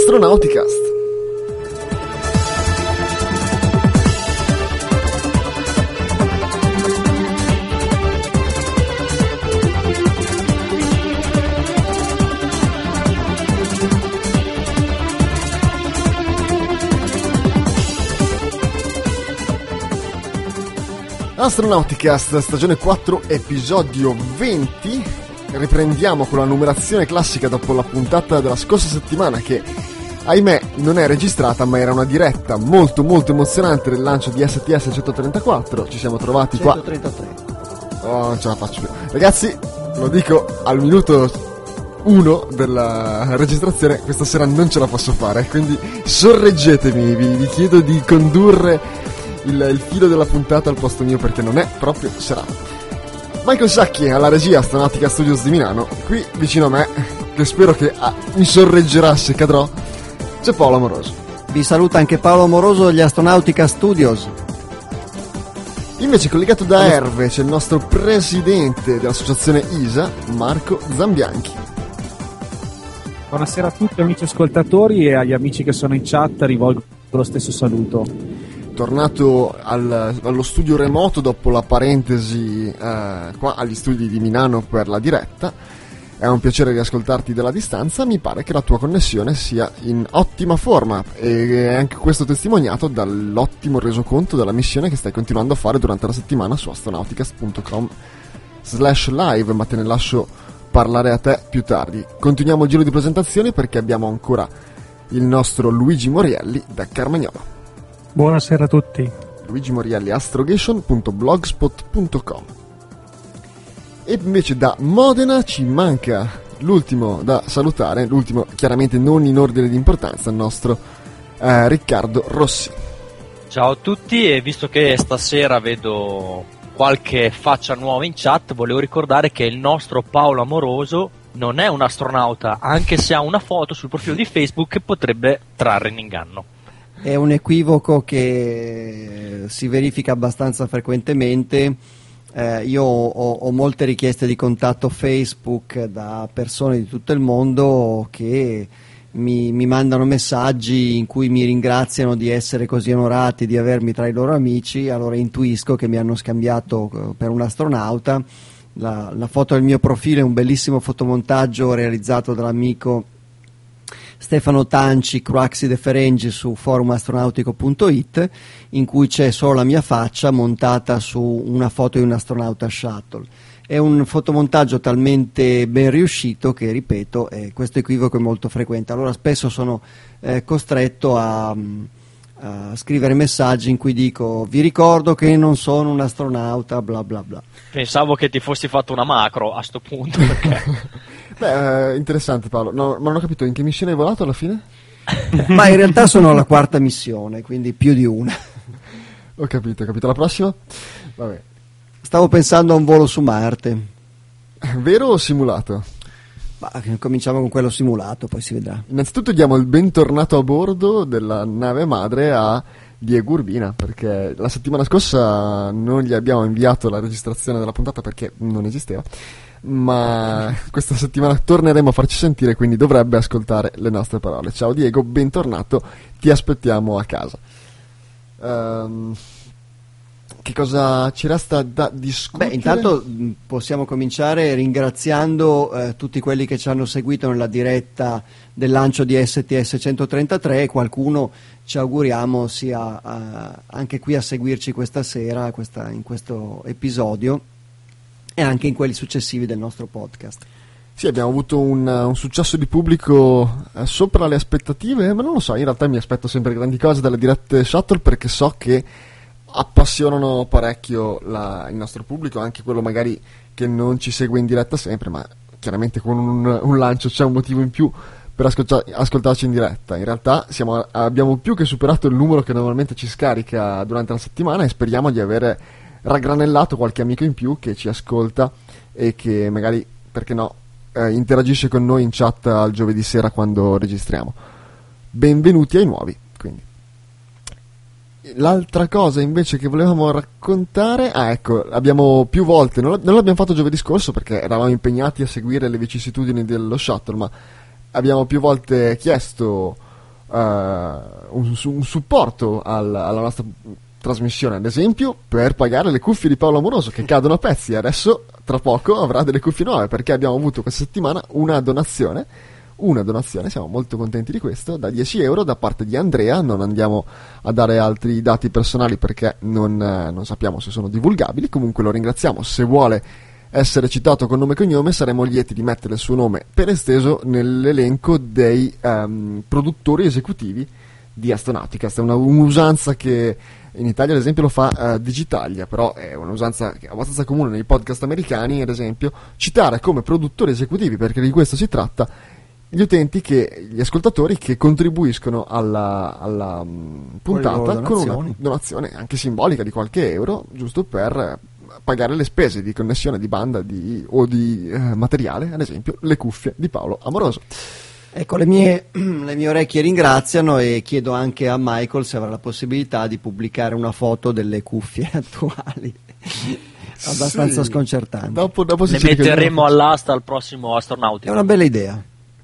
Astronauticast. Astronauticast, stagione 4, episodio 20. Riprendiamo con la numerazione classica dopo la puntata della scorsa settimana che, ahimè, non è registrata, ma era una diretta molto emozionante del lancio di STS 134. Ci siamo trovati 133. Oh, non ce la faccio più. Ragazzi, lo dico al minuto 1 della registrazione, questa sera non ce la posso fare, quindi sorreggetemi, vi chiedo di condurre il filo della puntata al posto mio perché non è proprio serata. Michael Sacchi alla regia Astronautica Studios di Milano, qui vicino a me, che spero che mi sorreggerà se cadrò, c'è Paolo Amoroso. Vi saluta anche Paolo Amoroso degli Astronautica Studios. Invece collegato da Erve c'è il nostro presidente dell'associazione ISA, Marco Zambianchi. Buonasera a tutti amici ascoltatori, e agli amici che sono in chat rivolgo lo stesso saluto. Tornato allo studio remoto dopo la parentesi qua agli studi di Milano per la diretta. È un piacere riascoltarti dalla distanza. Mi pare che la tua connessione sia in ottima forma, e anche questo testimoniato dall'ottimo resoconto della missione che stai continuando a fare durante la settimana su astronauticast.com/live, ma te ne lascio parlare a te più tardi. Continuiamo il giro di presentazioni perché abbiamo ancora il nostro Luigi Morielli da Carmagnola. Buonasera a tutti. Luigi Morielli, astrogation.blogspot.com. E invece da Modena ci manca l'ultimo da salutare, l'ultimo chiaramente non in ordine di importanza, il nostro Riccardo Rossi. Ciao a tutti, e visto che stasera vedo qualche faccia nuova in chat, volevo ricordare che il nostro Paolo Amoroso non è un astronauta, anche se ha una foto sul profilo di Facebook che potrebbe trarre in inganno. È un equivoco che si verifica abbastanza frequentemente. Io ho molte richieste di contatto Facebook da persone di tutto il mondo che mi mandano messaggi in cui mi ringraziano di essere così onorati di avermi tra i loro amici. Allora intuisco che mi hanno scambiato per un astronauta. La foto del mio profilo è un bellissimo fotomontaggio realizzato dall'amico Stefano Tanci, Cruaxi De Ferengi su forumastronautico.it, in cui c'è solo la mia faccia montata su una foto di un astronauta shuttle. È un fotomontaggio talmente ben riuscito che, ripeto, questo equivoco è molto frequente. Allora spesso sono costretto a scrivere messaggi in cui dico: vi ricordo che non sono un astronauta, bla bla bla. Pensavo che ti fossi fatto una macro a sto punto, perché... Beh, interessante Paolo. No, ma non ho capito, in che missione hai volato alla fine? Ma in realtà sono alla quarta missione, quindi più di una. Ho capito. La prossima? Vabbè. Stavo pensando a un volo su Marte. Vero o simulato? Ma cominciamo con quello simulato, poi si vedrà. Innanzitutto diamo il bentornato a bordo della nave madre a Diego Urbina, perché la settimana scorsa non gli abbiamo inviato la registrazione della puntata perché non esisteva, ma questa settimana torneremo a farci sentire, quindi dovrebbe ascoltare le nostre parole. Ciao Diego, bentornato, ti aspettiamo a casa. Che cosa ci resta da discutere? Beh, intanto possiamo cominciare ringraziando tutti quelli che ci hanno seguito nella diretta del lancio di STS 133, e qualcuno ci auguriamo sia anche qui a seguirci questa sera, in questo episodio, e anche in quelli successivi del nostro podcast. Sì, abbiamo avuto un successo di pubblico sopra le aspettative, ma non lo so, in realtà mi aspetto sempre grandi cose dalle dirette shuttle, perché so che appassionano parecchio il nostro pubblico, anche quello magari che non ci segue in diretta sempre, ma chiaramente con un lancio c'è un motivo in più per ascoltarci in diretta. In realtà abbiamo più che superato il numero che normalmente ci scarica durante la settimana, e speriamo di avere raggranellato qualche amico in più che ci ascolta e che magari, perché no, interagisce con noi in chat al giovedì sera quando registriamo. Benvenuti ai nuovi, quindi. L'altra cosa invece che volevamo raccontare, ecco, abbiamo più volte, non l'abbiamo fatto giovedì scorso perché eravamo impegnati a seguire le vicissitudini dello shuttle, ma abbiamo più volte chiesto un supporto alla nostra trasmissione, ad esempio per pagare le cuffie di Paolo Amoroso che cadono a pezzi. Adesso tra poco avrà delle cuffie nuove perché abbiamo avuto questa settimana una donazione, siamo molto contenti di questo, da 10 euro da parte di Andrea. Non andiamo a dare altri dati personali perché non sappiamo se sono divulgabili, comunque lo ringraziamo. Se vuole essere citato con nome e cognome saremo lieti di mettere il suo nome per esteso nell'elenco dei produttori esecutivi di Astronautica. Questa è un'usanza che in Italia ad esempio lo fa Digitalia, però è un'usanza che è abbastanza comune nei podcast americani, ad esempio, citare come produttori esecutivi, perché di questo si tratta, gli ascoltatori che contribuiscono alla puntata con una donazione anche simbolica di qualche euro, giusto per pagare le spese di connessione di banda o di materiale, ad esempio le cuffie di Paolo Amoroso. Ecco, le mie orecchie ringraziano, e chiedo anche a Michael se avrà la possibilità di pubblicare una foto delle cuffie attuali. Abbastanza sconcertante. Dopo le metteremo all'asta al prossimo Astronautica. È una bella idea.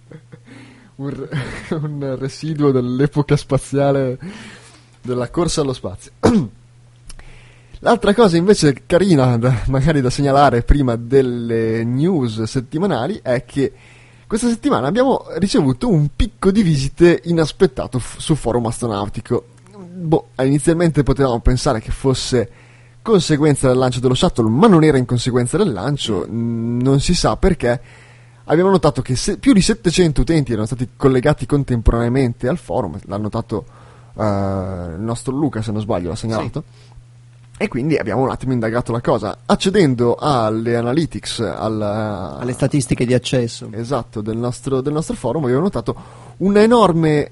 Un residuo dell'epoca spaziale della corsa allo spazio. L'altra cosa invece carina magari da segnalare prima delle news settimanali è che questa settimana abbiamo ricevuto un picco di visite inaspettato su Forum Astronautico. Inizialmente potevamo pensare che fosse conseguenza del lancio dello shuttle, ma non era in conseguenza del lancio, non si sa perché. Abbiamo notato che più di 700 utenti erano stati collegati contemporaneamente al forum, l'ha notato il nostro Luca, se non sbaglio, l'ha segnalato. Sì. E quindi abbiamo un attimo indagato la cosa, accedendo alle analytics, alle statistiche di accesso. Esatto, del nostro forum. Abbiamo notato un enorme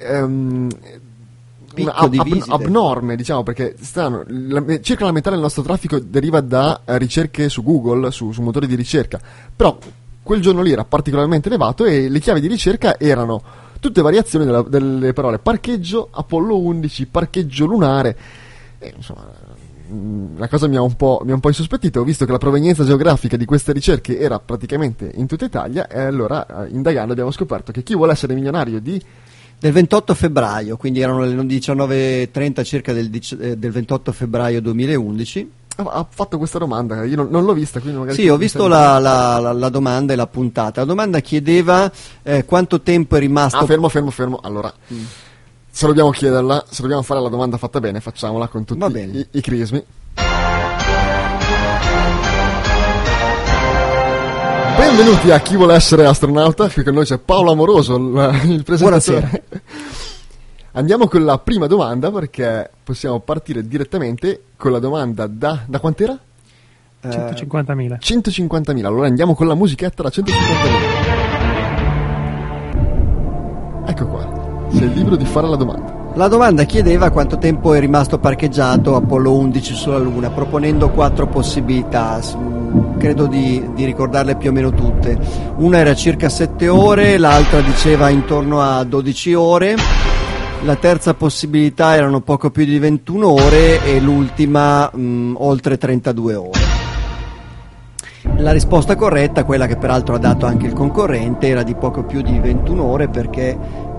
abnorme, diciamo, perché circa la metà del nostro traffico deriva da ricerche su Google, su motori di ricerca, però quel giorno lì era particolarmente elevato e le chiavi di ricerca erano tutte variazioni delle parole parcheggio, Apollo 11, parcheggio lunare, e insomma la cosa mi ha un po' insospettito. Ho visto che la provenienza geografica di queste ricerche era praticamente in tutta Italia, e allora indagando abbiamo scoperto che chi vuole essere milionario del 28 febbraio, quindi erano le 19:30 circa del 28 febbraio 2011. Ha fatto questa domanda, io non l'ho vista, quindi magari... Sì, ho visto la domanda e la puntata. La domanda chiedeva quanto tempo è rimasto... Fermo. Allora, se dobbiamo chiederla, se dobbiamo fare la domanda fatta bene, facciamola con tutti i crismi. Benvenuti a Chi vuole essere astronauta, qui con noi c'è Paolo Amoroso, il presentatore. Buonasera. Andiamo con la prima domanda, perché possiamo partire direttamente con la domanda da quant'era? 150.000. 150.000, allora andiamo con la musichetta da 150.000. Ecco qua, sei libero di fare la domanda. La domanda chiedeva quanto tempo è rimasto parcheggiato Apollo 11 sulla Luna, proponendo 4 possibilità, credo di ricordarle più o meno tutte. Una era circa 7 ore, l'altra diceva intorno a 12 ore, la terza possibilità erano poco più di 21 ore e l'ultima oltre 32 ore. La risposta corretta, quella che peraltro ha dato anche il concorrente, era di poco più di 21 ore perché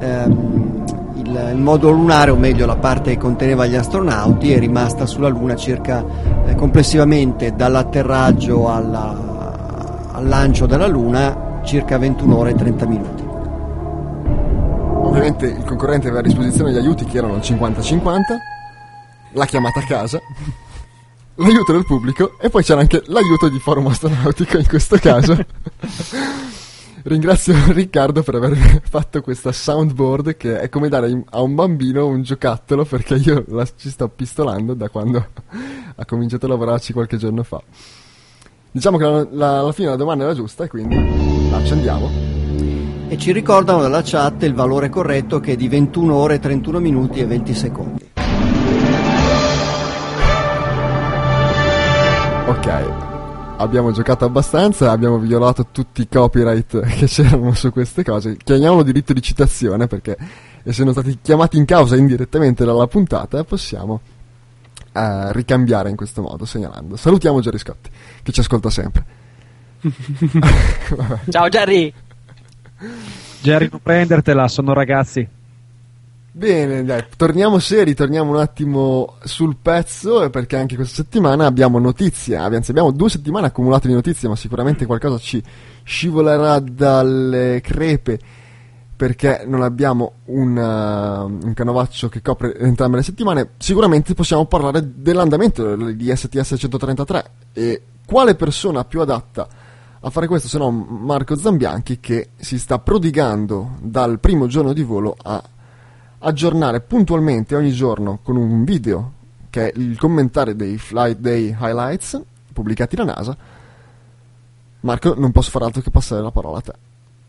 il modulo lunare, o meglio la parte che conteneva gli astronauti, è rimasta sulla Luna circa complessivamente dall'atterraggio al lancio dalla Luna circa 21 ore e 30 minuti. Ovviamente il concorrente aveva a disposizione gli aiuti che erano 50-50, la chiamata a casa, l'aiuto del pubblico e poi c'era anche l'aiuto di Forum Astronautico in questo caso. Ringrazio Riccardo per aver fatto questa soundboard, che è come dare a un bambino un giocattolo, perché io ci sto pistolando da quando ha cominciato a lavorarci qualche giorno fa. Diciamo che alla fine la domanda era giusta e quindi la accendiamo. E ci ricordano dalla chat il valore corretto, che è di 21 ore 31 minuti e 20 secondi. Ok, abbiamo giocato abbastanza, abbiamo violato tutti i copyright che c'erano su queste cose. Chiamiamolo diritto di citazione, perché essendo stati chiamati in causa indirettamente dalla puntata possiamo ricambiare in questo modo, segnalando. Salutiamo Gerry Scotti, che ci ascolta sempre. Ciao Gerry! Gerry, non prendertela, sono ragazzi. Bene, dai, torniamo seri, torniamo un attimo sul pezzo, perché anche questa settimana abbiamo notizie, anzi abbiamo 2 settimane accumulate di notizie, ma sicuramente qualcosa ci scivolerà dalle crepe, perché non abbiamo un canovaccio che copre entrambe le settimane. Sicuramente possiamo parlare dell'andamento di STS 133 e quale persona più adatta a fare questo se no Marco Zambianchi, che si sta prodigando dal primo giorno di volo a aggiornare puntualmente ogni giorno con un video che è il commentario dei Flight Day Highlights pubblicati da NASA. Marco, non posso fare altro che passare la parola a te.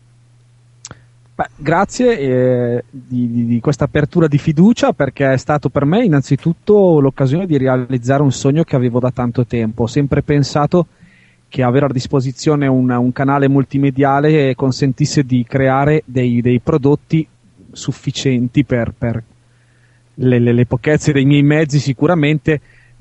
Beh, grazie di questa apertura di fiducia, perché è stato per me innanzitutto l'occasione di realizzare un sogno che avevo da tanto tempo. Ho sempre pensato che avere a disposizione un canale multimediale consentisse di creare dei prodotti sufficienti per le pochezze dei miei mezzi sicuramente,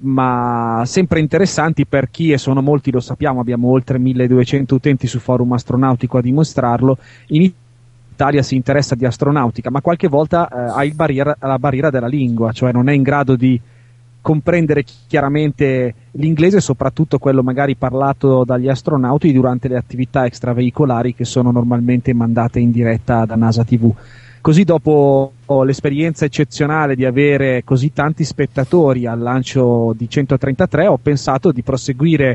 ma sempre interessanti per chi, e sono molti, lo sappiamo, abbiamo oltre 1200 utenti su Forum Astronautico a dimostrarlo, in Italia si interessa di astronautica, ma qualche volta ha la barriera della lingua, cioè non è in grado di comprendere chiaramente l'inglese, soprattutto quello magari parlato dagli astronauti durante le attività extraveicolari che sono normalmente mandate in diretta da NASA TV. Così, dopo l'esperienza eccezionale di avere così tanti spettatori al lancio di 133, ho pensato di proseguire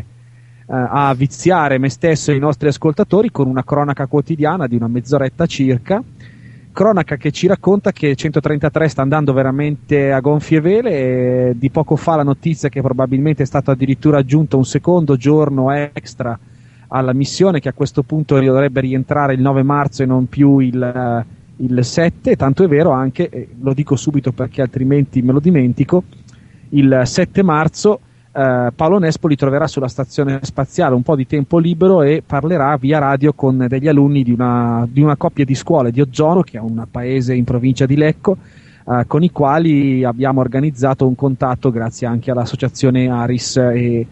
a viziare me stesso e i nostri ascoltatori con una cronaca quotidiana di una mezz'oretta circa, cronaca che ci racconta che 133 sta andando veramente a gonfie vele, e di poco fa la notizia che probabilmente è stato addirittura aggiunto un secondo giorno extra alla missione, che a questo punto dovrebbe rientrare il 9 marzo e non più il 7, tanto è vero anche, lo dico subito perché altrimenti me lo dimentico, il 7 marzo Paolo Nespoli troverà sulla stazione spaziale un po' di tempo libero e parlerà via radio con degli alunni di una coppia di scuole di Oggiolo, che è un paese in provincia di Lecco, con i quali abbiamo organizzato un contatto grazie anche all'associazione ARIS, che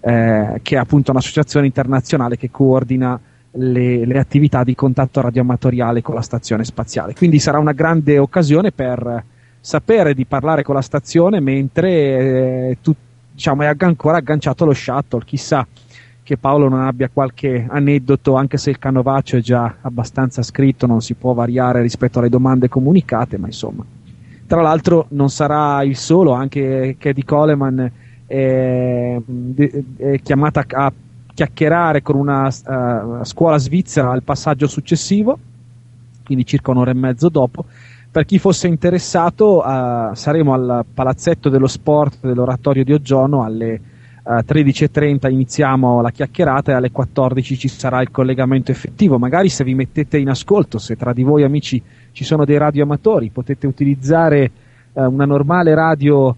è appunto un'associazione internazionale che coordina le attività di contatto radioamatoriale con la stazione spaziale. Quindi sarà una grande occasione per sapere di parlare con la stazione mentre diciamo è ancora agganciato lo shuttle. Chissà che Paolo non abbia qualche aneddoto, anche se il canovaccio è già abbastanza scritto, non si può variare rispetto alle domande comunicate, ma insomma. Tra l'altro non sarà il solo, anche Cady Coleman è chiamata a chiacchierare con una scuola svizzera al passaggio successivo, quindi circa un'ora e mezzo dopo. Per chi fosse interessato, saremo al Palazzetto dello Sport dell'Oratorio di Oggiano alle 13:30, iniziamo la chiacchierata e alle 14 ci sarà il collegamento effettivo. Magari, se vi mettete in ascolto, se tra di voi amici ci sono dei radioamatori, potete utilizzare una normale radio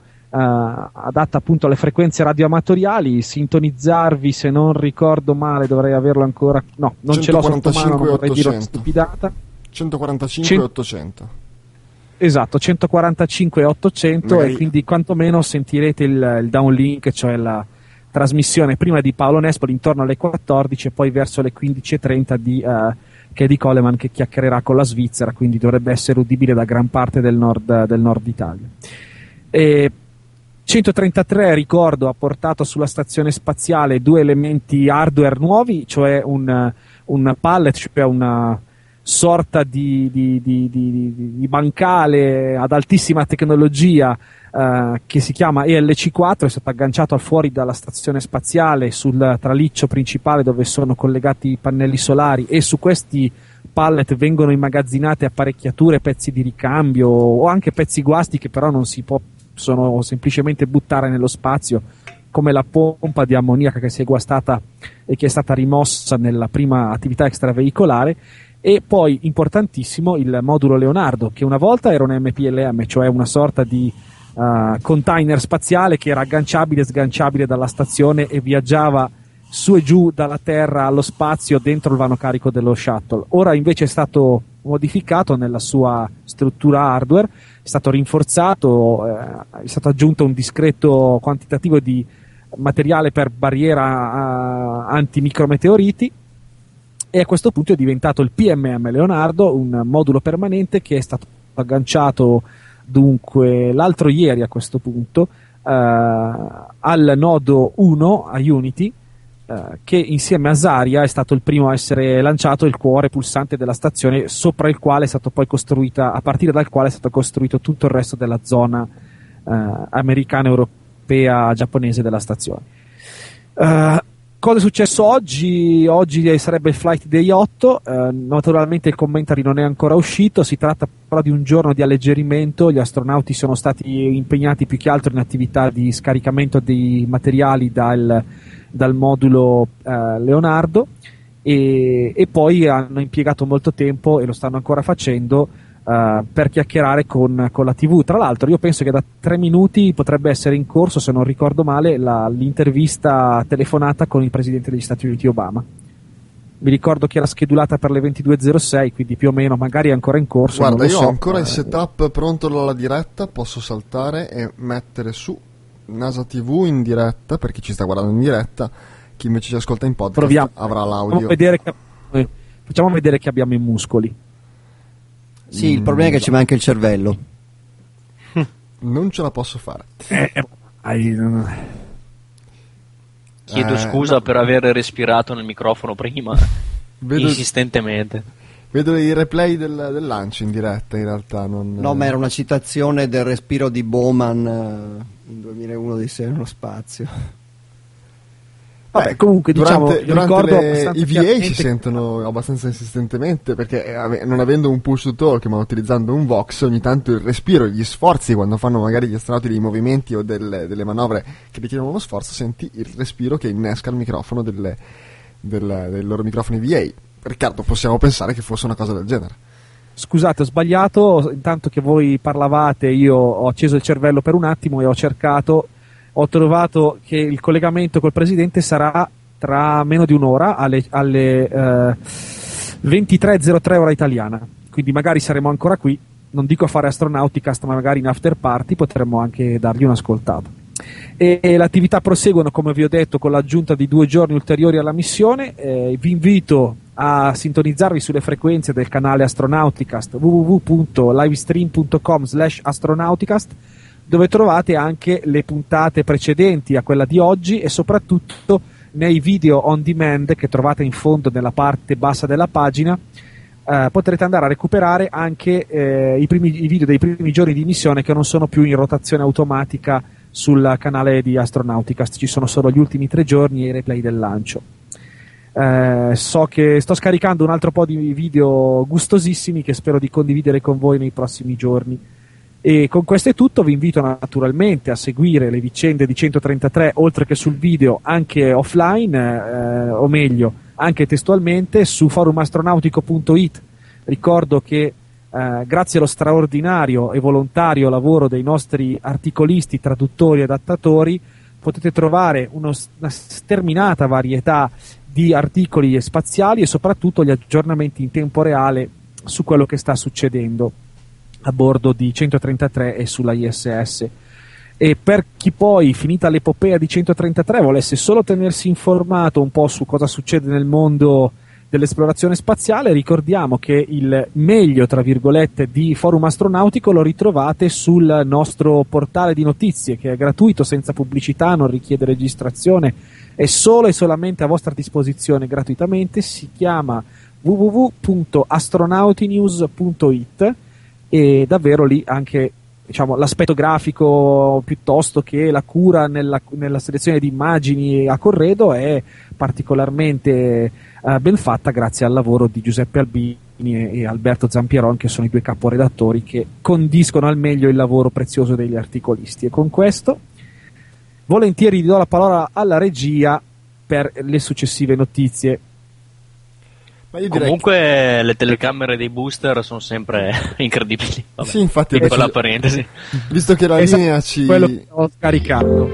adatta appunto alle frequenze radioamatoriali, sintonizzarvi, se non ricordo male dovrei averlo ancora, no, non ce l'ho sotto mano, non vorrei dire una stupidata. 145 e 800. Esatto, 145 e 800 magari... e quindi quantomeno sentirete il downlink, cioè la trasmissione prima di Paolo Nespoli intorno alle 14 e poi verso le 15:30 di Cady Coleman, che chiacchiererà con la Svizzera, quindi dovrebbe essere udibile da gran parte del nord Italia. E 133, ricordo, ha portato sulla stazione spaziale 2 elementi hardware nuovi, cioè un pallet, cioè una sorta di bancale ad altissima tecnologia che si chiama ELC4, è stato agganciato al fuori dalla stazione spaziale sul traliccio principale dove sono collegati i pannelli solari, e su questi pallet vengono immagazzinate apparecchiature, pezzi di ricambio o anche pezzi guasti che però non si possono semplicemente buttare nello spazio, come la pompa di ammoniaca che si è guastata e che è stata rimossa nella prima attività extraveicolare. E poi, importantissimo, il modulo Leonardo, che una volta era un MPLM, cioè una sorta di container spaziale che era agganciabile e sganciabile dalla stazione e viaggiava su e giù dalla Terra allo spazio dentro il vano carico dello shuttle. Ora invece è stato modificato nella sua struttura hardware, è stato rinforzato, è stato aggiunto un discreto quantitativo di materiale per barriera antimicrometeoriti, e a questo punto è diventato il PMM Leonardo, un modulo permanente che è stato agganciato Dunque, l'altro ieri a questo punto, al nodo 1 a Unity, che insieme a Zarya è stato il primo a essere lanciato, il cuore pulsante della stazione, sopra il quale è stato poi costruita, a partire dal quale è stato costruito tutto il resto della zona americana, europea, giapponese della stazione. Cosa è successo oggi? Oggi sarebbe il Flight Day 8, naturalmente il commentary non è ancora uscito, si tratta però di un giorno di alleggerimento, gli astronauti sono stati impegnati più che altro in attività di scaricamento dei materiali dal modulo Leonardo e poi hanno impiegato molto tempo, e lo stanno ancora facendo, per chiacchierare con la TV. Tra l'altro io penso che da 3 minuti potrebbe essere in corso, se non ricordo male, l'intervista telefonata con il presidente degli Stati Uniti Obama. Mi ricordo che era schedulata per le 22.06, quindi più o meno, magari è ancora in corso. Guarda, io so. ho ancora il setup pronto alla diretta, posso saltare e mettere su NASA TV in diretta, per chi ci sta guardando in diretta. Chi invece ci ascolta in podcast Proviamo. avrà l'audio. Facciamo vedere che abbiamo i muscoli. Sì, il problema è che ci manca il cervello. Non ce la posso fare. Chiedo scusa per aver respirato nel microfono prima, insistentemente. Vedo i replay del lancio in diretta, in realtà. No, ma era una citazione del respiro di Bowman in 2001 di Sé nello spazio. Vabbè, comunque durante ricordo i VA si sentono abbastanza insistentemente, perché non avendo un push to talk ma utilizzando un Vox, ogni tanto il respiro e gli sforzi, quando fanno magari gli astronauti dei movimenti o delle manovre che richiedono uno sforzo, senti il respiro che innesca il microfono dei loro microfoni VA. Riccardo, possiamo pensare che fosse una cosa del genere. Scusate, ho sbagliato, intanto che voi parlavate io ho acceso il cervello per un attimo e ho trovato che il collegamento col presidente sarà tra meno di un'ora alle 23.03 ora italiana, quindi magari saremo ancora qui, non dico a fare Astronauticast, ma magari in after party potremmo anche dargli un'ascoltata. E l'attività proseguono, come vi ho detto, con l'aggiunta di 2 giorni ulteriori alla missione. Vi invito a sintonizzarvi sulle frequenze del canale Astronauticast, www.livestream.com/astronauticast, dove trovate anche le puntate precedenti a quella di oggi, e soprattutto nei video on demand che trovate in fondo nella parte bassa della pagina. Potrete andare a recuperare anche i video dei primi giorni di missione, che non sono più in rotazione automatica sul canale di Astronauticast, ci sono solo gli ultimi 3 giorni e i replay del lancio. So che sto scaricando un altro po' di video gustosissimi che spero di condividere con voi nei prossimi giorni. E con questo è tutto, vi invito naturalmente a seguire le vicende di 133 oltre che sul video anche offline, o meglio anche testualmente su forumastronautico.it. Ricordo che grazie allo straordinario e volontario lavoro dei nostri articolisti, traduttori e adattatori potete trovare una sterminata varietà di articoli spaziali e soprattutto gli aggiornamenti in tempo reale su quello che sta succedendo a bordo di 133 e sulla ISS. E per chi poi, finita l'epopea di 133, volesse solo tenersi informato un po' su cosa succede nel mondo dell'esplorazione spaziale, ricordiamo che il meglio, tra virgolette, di Forum Astronautico lo ritrovate sul nostro portale di notizie, che è gratuito, senza pubblicità, non richiede registrazione, è solo e solamente a vostra disposizione gratuitamente. Si chiama www.astronautinews.it e davvero lì anche, diciamo, l'aspetto grafico piuttosto che la cura nella selezione di immagini a corredo è particolarmente ben fatta, grazie al lavoro di Giuseppe Albini e Alberto Zampieron, che sono i 2 caporedattori che condiscono al meglio il lavoro prezioso degli articolisti. E con questo volentieri do la parola alla regia per le successive notizie. Ma io direi comunque le telecamere dei booster sono sempre incredibili. Vabbè. Sì, infatti, quella parentesi. Visto che la linea quello che ho scaricato.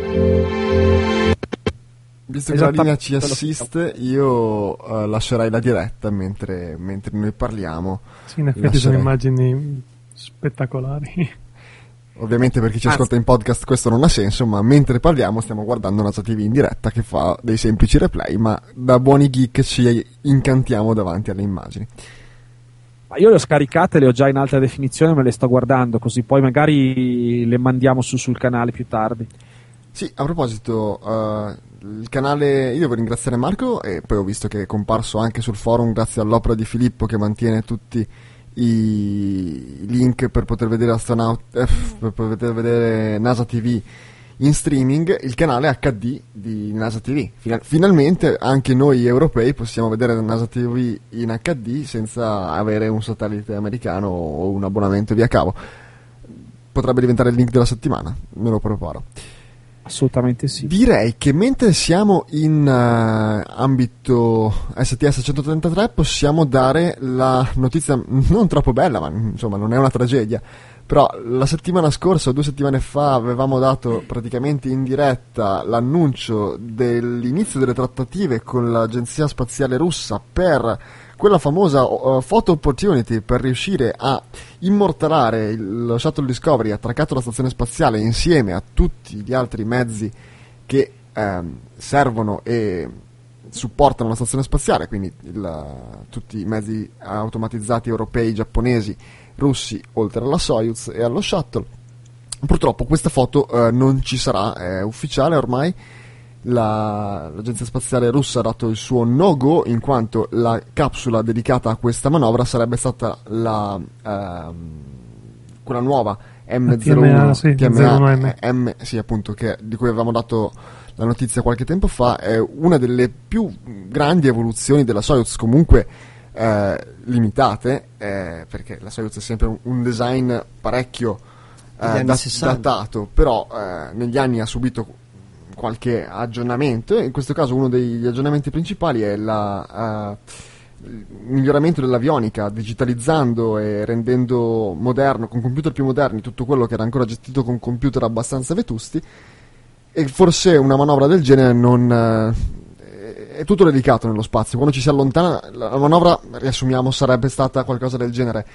Visto che la linea ci assiste, io lascerai la diretta mentre noi parliamo. Sì, in effetti sono immagini spettacolari. Ovviamente per chi ci ascolta in podcast questo non ha senso, ma mentre parliamo stiamo guardando NASA TV in diretta che fa dei semplici replay, ma da buoni geek ci incantiamo davanti alle immagini. Ma io le ho scaricate, le ho già in alta definizione, me le sto guardando, così poi magari le mandiamo sul canale più tardi. Sì, a proposito, il canale, io devo ringraziare Marco, e poi ho visto che è comparso anche sul forum grazie all'opera di Filippo che mantiene tutti i link per poter vedere per poter vedere NASA TV in streaming, il canale HD di NASA TV. Finalmente anche noi europei possiamo vedere NASA TV in HD senza avere un satellite americano o un abbonamento via cavo. Potrebbe diventare il link della settimana, me lo preparo. Assolutamente sì. Direi che mentre siamo in ambito STS 133 possiamo dare la notizia non troppo bella, ma insomma non è una tragedia. Però la settimana scorsa o 2 settimane fa avevamo dato praticamente in diretta l'annuncio dell'inizio delle trattative con l'agenzia spaziale russa per quella famosa photo opportunity, per riuscire a immortalare lo Shuttle Discovery attraccato alla stazione spaziale insieme a tutti gli altri mezzi che servono e supportano la stazione spaziale, quindi tutti i mezzi automatizzati europei, giapponesi, russi, oltre alla Soyuz e allo Shuttle. Purtroppo questa foto non ci sarà, è ufficiale ormai. L'agenzia spaziale russa ha dato il suo no-go, in quanto la capsula dedicata a questa manovra sarebbe stata quella nuova M01, sì, TMA, sì, appunto, di cui avevamo dato la notizia qualche tempo fa. È una delle più grandi evoluzioni della Soyuz, comunque limitate, perché la Soyuz è sempre un design parecchio datato, però negli anni ha subito qualche aggiornamento. In questo caso uno degli aggiornamenti principali è il miglioramento dell'avionica, digitalizzando e rendendo moderno, con computer più moderni, tutto quello che era ancora gestito con computer abbastanza vetusti. E forse una manovra del genere non è tutto dedicato nello spazio. Quando ci si allontana, la manovra, riassumiamo, sarebbe stata qualcosa del genere: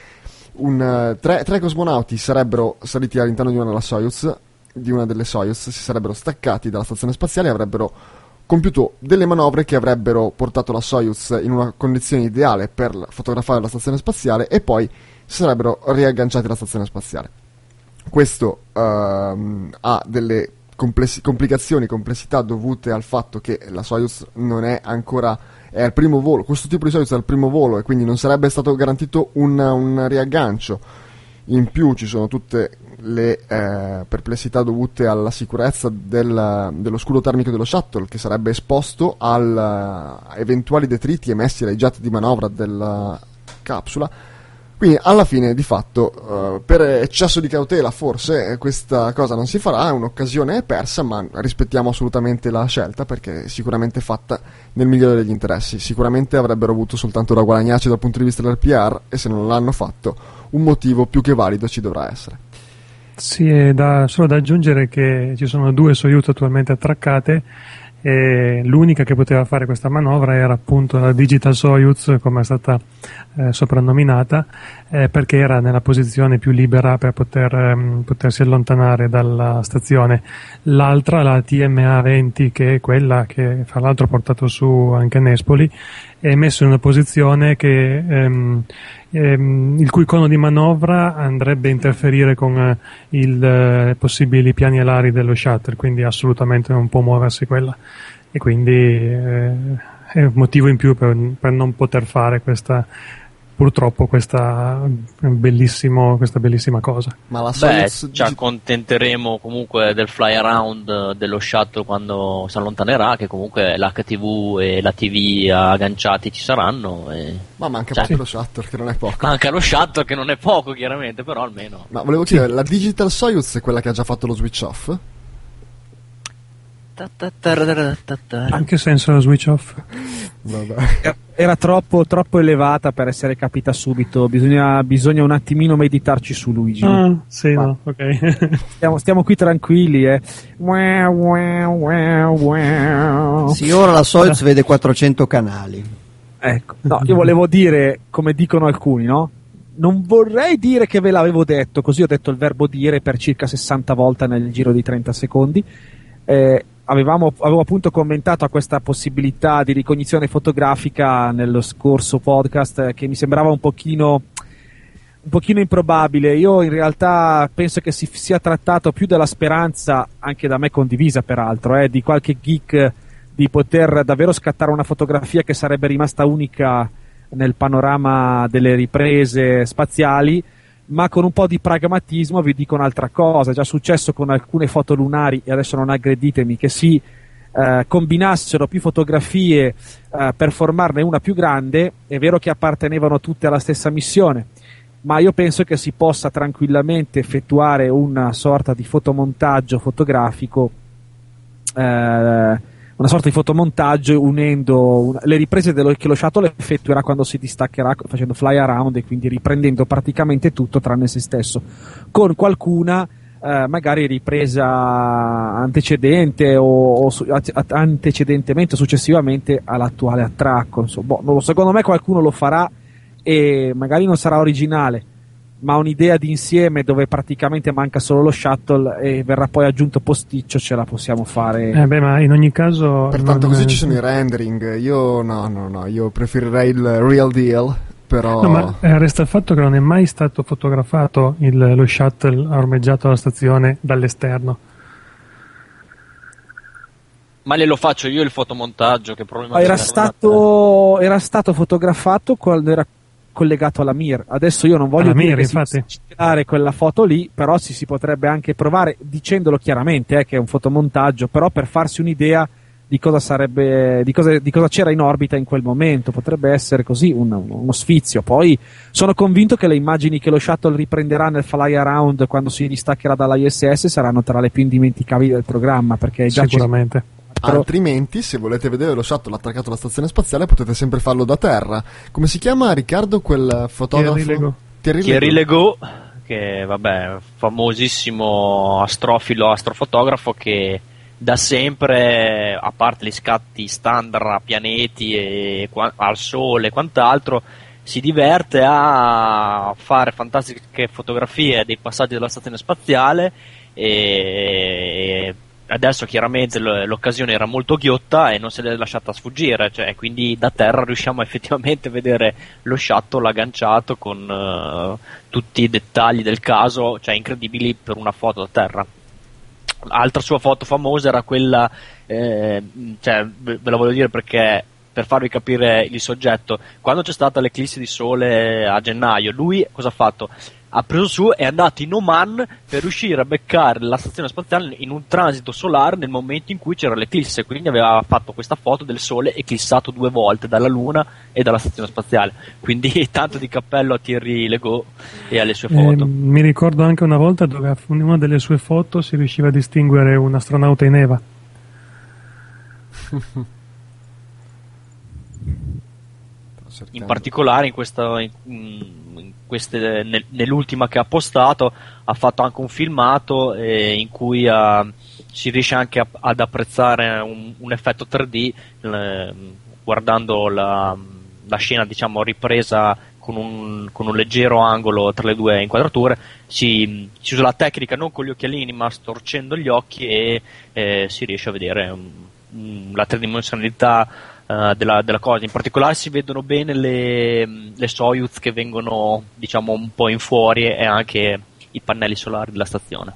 tre cosmonauti sarebbero saliti all'interno di una delle Soyuz, si sarebbero staccati dalla stazione spaziale e avrebbero compiuto delle manovre che avrebbero portato la Soyuz in una condizione ideale per fotografare la stazione spaziale, e poi si sarebbero riagganciati alla stazione spaziale. Questo ha delle complicazioni, complessità dovute al fatto che la Soyuz non è ancora, è al primo volo. Questo tipo di Soyuz è al primo volo e quindi non sarebbe stato garantito un riaggancio. In più ci sono tutte le perplessità dovute alla sicurezza dello scudo termico dello shuttle, che sarebbe esposto a eventuali detriti emessi dai jet di manovra della capsula. Quindi alla fine, di fatto, per eccesso di cautela forse questa cosa non si farà, è un'occasione persa, ma rispettiamo assolutamente la scelta, perché è sicuramente fatta nel migliore degli interessi. Sicuramente avrebbero avuto soltanto da guadagnarci dal punto di vista del PR, e se non l'hanno fatto un motivo più che valido ci dovrà essere. Sì, è solo da aggiungere che ci sono 2 Soyuz attualmente attraccate, e l'unica che poteva fare questa manovra era appunto la Digital Soyuz, come è stata soprannominata, perché era nella posizione più libera per potersi allontanare dalla stazione. L'altra, la TMA-20, che è quella che fra l'altro ha portato su anche Nespoli, è messo in una posizione che il cui cono di manovra andrebbe a interferire con i possibili piani alari dello shuttle, quindi assolutamente non può muoversi quella, e quindi è un motivo in più per non poter fare purtroppo questa bellissima cosa. Ma la Soyuz ci accontenteremo comunque del fly around dello shuttle quando si allontanerà, che comunque l'HTV e la TV agganciati ci saranno. Ma manca proprio lo shuttle, che non è poco. Manca lo shuttle, che non è poco chiaramente, però almeno. Ma volevo chiedere, la Digital Soyuz è quella che ha già fatto lo switch off? Anche senso la switch off? Vabbè. Era troppo elevata per essere capita subito. Bisogna un attimino meditarci su, Luigi. Sì, no, ok. Stiamo qui tranquilli, Sì, ora la Soyuz vede 400 canali. Ecco, no, io volevo dire, come dicono alcuni, no? Non vorrei dire che ve l'avevo detto, così ho detto il verbo dire per circa 60 volte nel giro di 30 secondi. Avevo appunto commentato a questa possibilità di ricognizione fotografica nello scorso podcast, che mi sembrava un pochino un pochino improbabile. Io in realtà penso che si sia trattato più della speranza, anche da me condivisa peraltro, di qualche geek di poter davvero scattare una fotografia che sarebbe rimasta unica nel panorama delle riprese spaziali. Ma con un po' di pragmatismo vi dico un'altra cosa: è già successo con alcune foto lunari, e adesso non aggreditemi, che si combinassero più fotografie per formarne una più grande. È vero che appartenevano tutte alla stessa missione, ma io penso che si possa tranquillamente effettuare una sorta di fotomontaggio fotografico, una sorta di fotomontaggio unendo le riprese che lo shuttle effettuerà quando si distaccherà facendo fly around, e quindi riprendendo praticamente tutto tranne se stesso, con qualcuna magari ripresa antecedente o antecedentemente o successivamente all'attuale attracco. Insomma, secondo me qualcuno lo farà, e magari non sarà originale, ma un'idea d'insieme dove praticamente manca solo lo shuttle e verrà poi aggiunto posticcio ce la possiamo fare. Ma in ogni caso pertanto così ci sono i rendering. Io io preferirei il real deal, però no, ma resta il fatto che non è mai stato fotografato lo shuttle ormeggiato alla stazione dall'esterno. Ma glielo faccio io il fotomontaggio, che problema era stato fotografato quando era collegato alla Mir. Adesso io non voglio dire che citare quella foto lì, però si potrebbe anche provare, dicendolo chiaramente che è un fotomontaggio, però per farsi un'idea di cosa sarebbe, di cosa c'era in orbita in quel momento. Potrebbe essere così uno sfizio. Poi sono convinto che le immagini che lo shuttle riprenderà nel fly around quando si distaccherà dalla ISS saranno tra le più indimenticabili del programma, perché già sicuramente. Altrimenti, se volete vedere lo shuttle attaccato alla stazione spaziale, potete sempre farlo da terra. Come si chiama, Riccardo, quel fotografo? Thierry Legault, che vabbè, famosissimo astrofotografo, che da sempre, a parte gli scatti standard a pianeti e al Sole e quant'altro, si diverte a fare fantastiche fotografie dei passaggi della stazione spaziale. E adesso chiaramente l'occasione era molto ghiotta e non se l'è lasciata sfuggire, quindi da terra riusciamo effettivamente a vedere lo shuttle agganciato con tutti i dettagli del caso, incredibili per una foto da terra. Altra sua foto famosa era quella, ve la voglio dire perché per farvi capire il soggetto: quando c'è stata l'eclissi di sole a gennaio, lui cosa ha fatto? Ha preso su e è andato in Oman per riuscire a beccare la stazione spaziale in un transito solare nel momento in cui c'era l'eclisse, quindi aveva fatto questa foto del sole eclissato 2 volte dalla luna e dalla stazione spaziale. Quindi tanto di cappello a Thierry Legault e alle sue foto. Mi ricordo anche una volta dove in una delle sue foto si riusciva a distinguere un astronauta in Eva. In particolare nell'ultima che ha postato ha fatto anche un filmato in cui si riesce anche ad apprezzare un effetto 3D guardando la scena, diciamo, ripresa con un leggero angolo tra le due inquadrature. Si usa la tecnica non con gli occhialini ma storcendo gli occhi e si riesce a vedere la tridimensionalità della cosa. In particolare si vedono bene le Soyuz che vengono, diciamo, un po' in fuori, e anche i pannelli solari della stazione.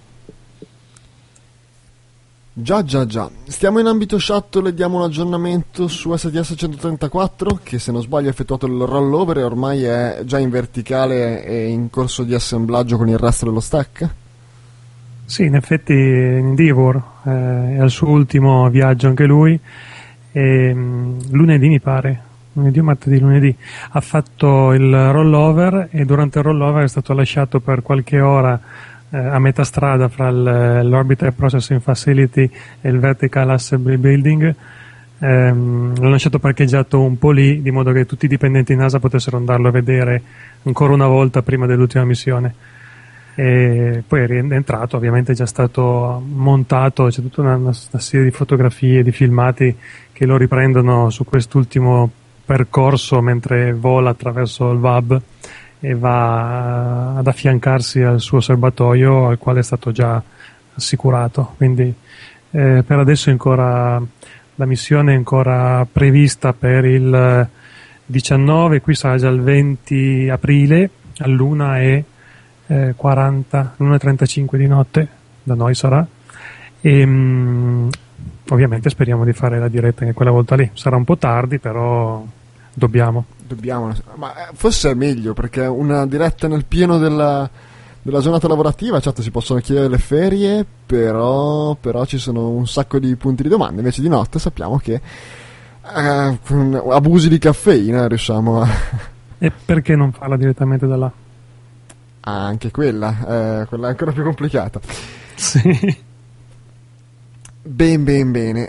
Già. Stiamo in ambito shuttle e diamo un aggiornamento su STS 134, che se non sbaglio ha effettuato il rollover e ormai è già in verticale e in corso di assemblaggio con il resto dello stack. Sì, in effetti Endeavour è al suo ultimo viaggio anche lui. Lunedì mi pare, lunedì ha fatto il rollover, e durante il rollover è stato lasciato per qualche ora a metà strada fra l'Orbiter Processing Facility e il Vertical Assembly Building. L'ho lasciato parcheggiato un po' lì, di modo che tutti i dipendenti NASA potessero andarlo a vedere ancora una volta prima dell'ultima missione. E poi è rientrato, ovviamente è già stato montato, c'è tutta una serie di fotografie, di filmati che lo riprendono su quest'ultimo percorso mentre vola attraverso il VAB e va ad affiancarsi al suo serbatoio, al quale è stato già assicurato. Quindi per adesso la missione è ancora prevista per il 19, qui sarà già il 20 aprile, all'1:40, l'1:35 di notte, da noi sarà, e ovviamente speriamo di fare la diretta anche quella volta lì. Sarà un po' tardi, però dobbiamo, ma forse è meglio, perché una diretta nel pieno della giornata lavorativa, certo si possono chiedere le ferie, però ci sono un sacco di punti di domanda. Invece di notte sappiamo che con abusi di caffeina riusciamo a... E perché non farla direttamente da là? Anche quella è ancora più complicata. Sì. Bene.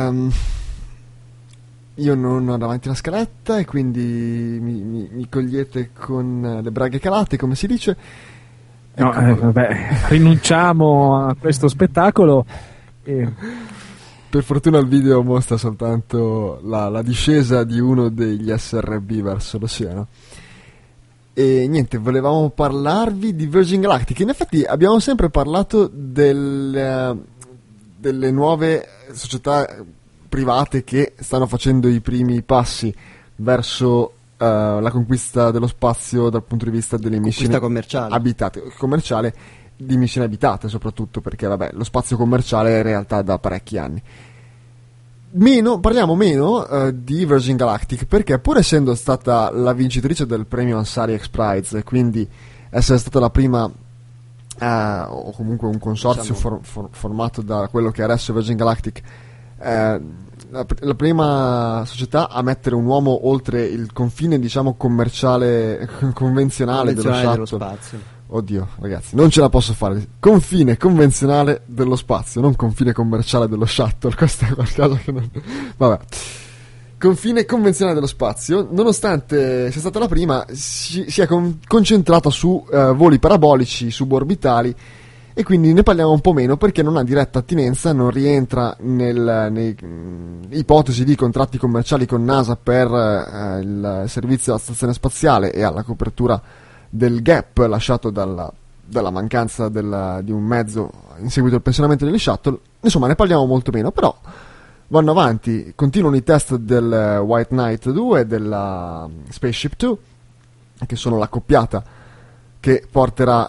Io non ho davanti la scaletta e quindi mi cogliete con le braghe calate, come si dice. No, rinunciamo a questo spettacolo. Per fortuna il video mostra soltanto la discesa di uno degli SRB verso l'oceano. E niente, volevamo parlarvi di Virgin Galactic. In effetti abbiamo sempre parlato delle nuove società private che stanno facendo i primi passi verso la conquista dello spazio dal punto di vista delle missioni commerciale, di missioni abitate soprattutto, perché vabbè, lo spazio commerciale è in realtà da parecchi anni. Parliamo meno di Virgin Galactic, perché pur essendo stata la vincitrice del premio Ansari X Prize, quindi essere stata la prima o comunque un consorzio formato da quello che adesso è Virgin Galactic, la prima società a mettere un uomo oltre il confine, diciamo, commerciale convenzionale dello spazio. Oddio, ragazzi, non ce la posso fare. Confine convenzionale dello spazio, non confine commerciale dello shuttle. Questo è qualcosa che non... Vabbè. Confine convenzionale dello spazio, nonostante sia stata la prima, si è concentrata su voli parabolici suborbitali, e quindi ne parliamo un po' meno perché non ha diretta attinenza, non rientra nei ipotesi di contratti commerciali con NASA per il servizio alla stazione spaziale e alla copertura del gap lasciato dalla mancanza di un mezzo in seguito al pensionamento degli shuttle. Insomma, ne parliamo molto meno, però vanno avanti, continuano i test del White Knight 2 e della Spaceship 2, che sono l'accoppiata che porterà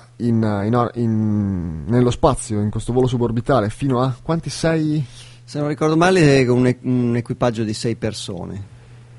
nello spazio, in questo volo suborbitale, fino a quanti? 6? Se non ricordo male, un equipaggio di 6 persone.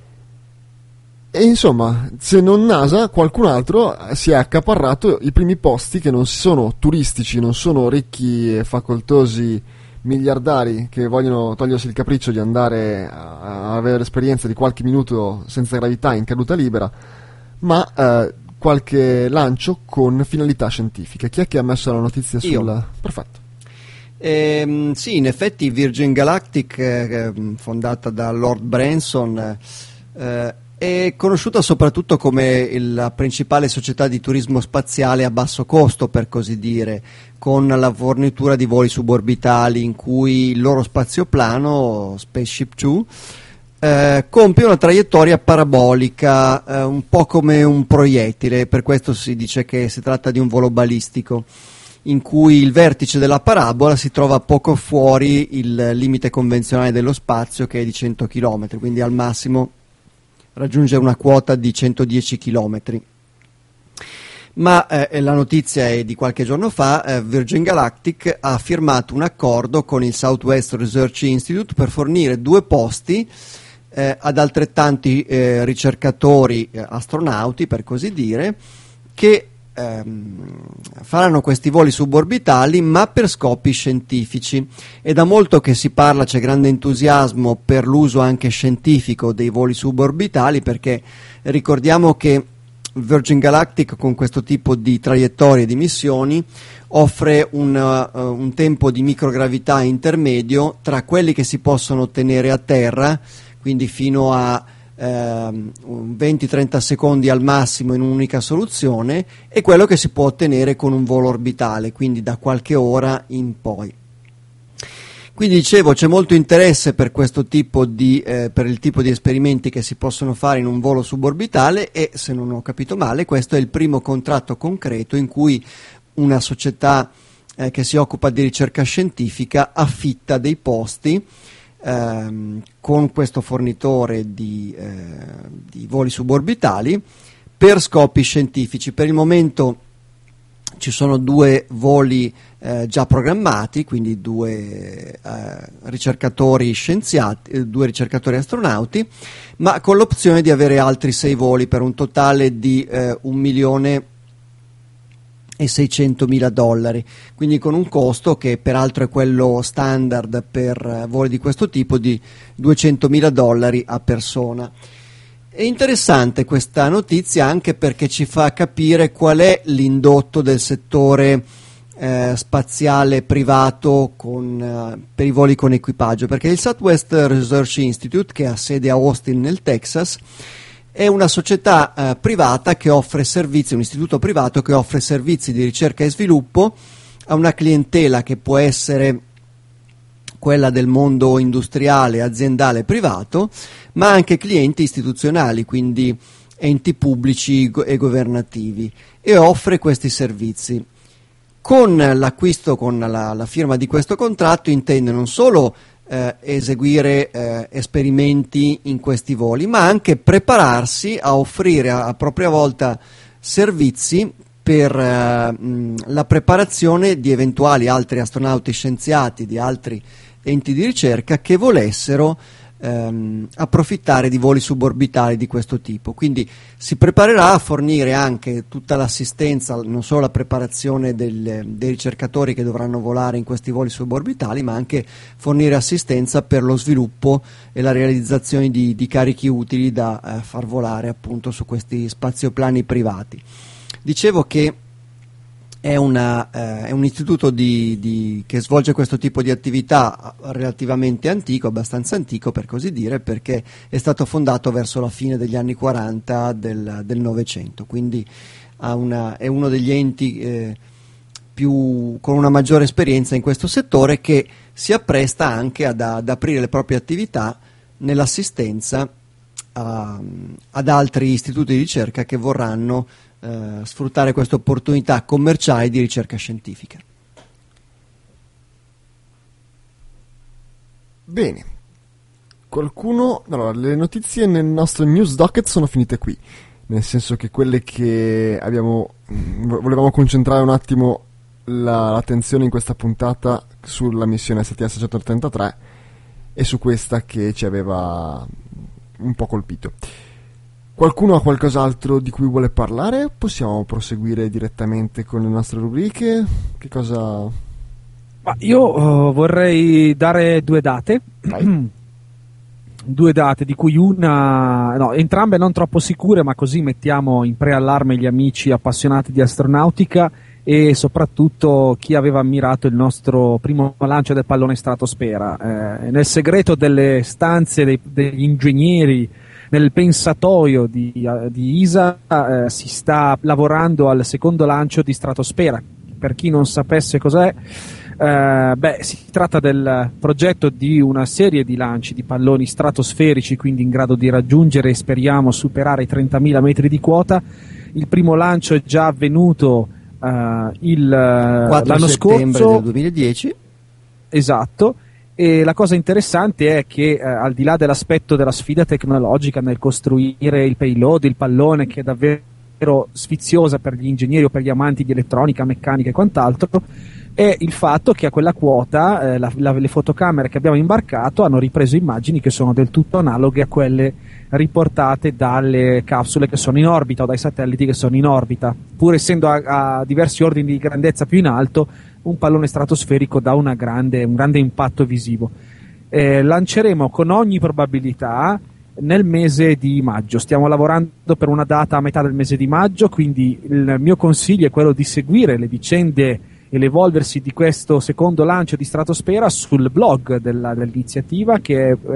E insomma, se non NASA, qualcun altro si è accaparrato i primi posti che non sono turistici, non sono ricchi e facoltosi miliardari che vogliono togliersi il capriccio di andare a avere l'esperienza di qualche minuto senza gravità in caduta libera, ma qualche lancio con finalità scientifiche. Chi è che ha messo la notizia sulla... Perfetto. Sì, in effetti Virgin Galactic, fondata da Lord Branson, è conosciuta soprattutto come la principale società di turismo spaziale a basso costo, per così dire, con la fornitura di voli suborbitali in cui il loro spazioplano Spaceship 2 compie una traiettoria parabolica, un po' come un proiettile. Per questo si dice che si tratta di un volo balistico, in cui il vertice della parabola si trova poco fuori il limite convenzionale dello spazio, che è di 100 km, quindi al massimo raggiunge una quota di 110 km. Ma la notizia è di qualche giorno fa. Virgin Galactic ha firmato un accordo con il Southwest Research Institute per fornire 2 posti ad altrettanti ricercatori, astronauti per così dire, che faranno questi voli suborbitali, ma per scopi scientifici. È da molto che si parla, c'è grande entusiasmo per l'uso anche scientifico dei voli suborbitali, perché ricordiamo che Virgin Galactic con questo tipo di traiettorie di missioni offre un tempo di microgravità intermedio tra quelli che si possono ottenere a terra, quindi fino a 20-30 secondi al massimo in un'unica soluzione, e quello che si può ottenere con un volo orbitale, quindi da qualche ora in poi. Quindi dicevo, c'è molto interesse per questo tipo per il tipo di esperimenti che si possono fare in un volo suborbitale, e se non ho capito male questo è il primo contratto concreto in cui una società che si occupa di ricerca scientifica affitta dei posti con questo fornitore di voli suborbitali per scopi scientifici. Per il momento ci sono 2 voli già programmati, quindi 2 ricercatori scienziati, 2 ricercatori astronauti, ma con l'opzione di avere altri 6 voli per un totale di $1.600.000, quindi con un costo che peraltro è quello standard per voli di questo tipo di $200.000 a persona. È interessante questa notizia anche perché ci fa capire qual è l'indotto del settore spaziale privato per i voli con equipaggio, perché il Southwest Research Institute, che ha sede a Austin nel Texas, è una società privata che offre servizi, un istituto privato che offre servizi di ricerca e sviluppo a una clientela che può essere quella del mondo industriale, aziendale, privato, ma anche clienti istituzionali, quindi enti pubblici e governativi, e offre questi servizi. Con l'acquisto, con la firma di questo contratto, intende non solo eseguire esperimenti in questi voli, ma anche prepararsi a offrire a propria volta servizi per la preparazione di eventuali altri astronauti scienziati di altri enti di ricerca che volessero approfittare di voli suborbitali di questo tipo. Quindi si preparerà a fornire anche tutta l'assistenza, non solo la preparazione dei ricercatori che dovranno volare in questi voli suborbitali, ma anche fornire assistenza per lo sviluppo e la realizzazione di carichi utili da far volare appunto su questi spazioplani privati. Dicevo che è un istituto che svolge questo tipo di attività relativamente antico, abbastanza antico per così dire, perché è stato fondato verso la fine degli anni 40 del Novecento, quindi è uno degli enti con una maggiore esperienza in questo settore, che si appresta anche ad aprire le proprie attività nell'assistenza ad altri istituti di ricerca che vorranno sfruttare queste opportunità commerciali di ricerca scientifica. Bene, allora, le notizie nel nostro news docket sono finite qui, nel senso che quelle che volevamo concentrare un attimo l'attenzione in questa puntata sulla missione STS-133 e su questa che ci aveva un po' colpito. Qualcuno ha qualcos'altro di cui vuole parlare? Possiamo proseguire direttamente con le nostre rubriche? Che cosa... Ma io vorrei dare 2 date. Vai. 2 date, di cui entrambe non troppo sicure, ma così mettiamo in preallarme gli amici appassionati di astronautica e soprattutto chi aveva ammirato il nostro primo lancio del pallone stratosfera. Nel segreto delle stanze degli ingegneri, nel pensatoio di ISA si sta lavorando al secondo lancio di stratosfera. Per chi non sapesse cos'è, si tratta del progetto di una serie di lanci di palloni stratosferici, quindi in grado di raggiungere e speriamo superare i 30.000 metri di quota. Il primo lancio è già avvenuto 4 l'anno settembre scorso del 2010. Esatto. E la cosa interessante è che al di là dell'aspetto della sfida tecnologica nel costruire il payload, il pallone, che è davvero sfiziosa per gli ingegneri o per gli amanti di elettronica, meccanica e quant'altro, è il fatto che a quella quota le fotocamere che abbiamo imbarcato hanno ripreso immagini che sono del tutto analoghe a quelle riportate dalle capsule che sono in orbita o dai satelliti che sono in orbita, pur essendo a diversi ordini di grandezza più in alto. Un pallone stratosferico dà un grande impatto visivo. Lanceremo con ogni probabilità nel mese di maggio. Stiamo lavorando per una data a metà del mese di maggio, quindi il mio consiglio è quello di seguire le vicende e l'evolversi di questo secondo lancio di stratosfera sul blog dell'iniziativa, che è